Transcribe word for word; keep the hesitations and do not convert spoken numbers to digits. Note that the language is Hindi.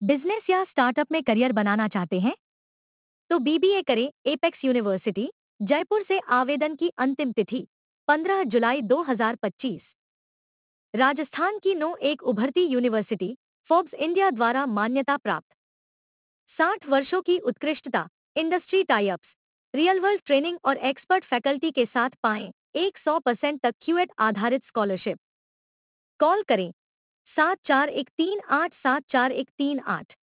बिजनेस या स्टार्टअप में करियर बनाना चाहते हैं तो बीबीए करें। एपेक्स यूनिवर्सिटी जयपुर से आवेदन की अंतिम तिथि पंद्रह जुलाई दो हज़ार पच्चीस। राजस्थान की नो एक उभरती यूनिवर्सिटी फोर्ब्स इंडिया द्वारा मान्यता प्राप्त। साठ वर्षों की उत्कृष्टता, industry types, real world training और एक्सपर्ट फैकल्टी के साथ पाएं एक सौ परसेंट तक क्यूएट आधारित स्कॉलरशिप। कॉल करें सात चार एक तीन आठ सात चार एक तीन आठ।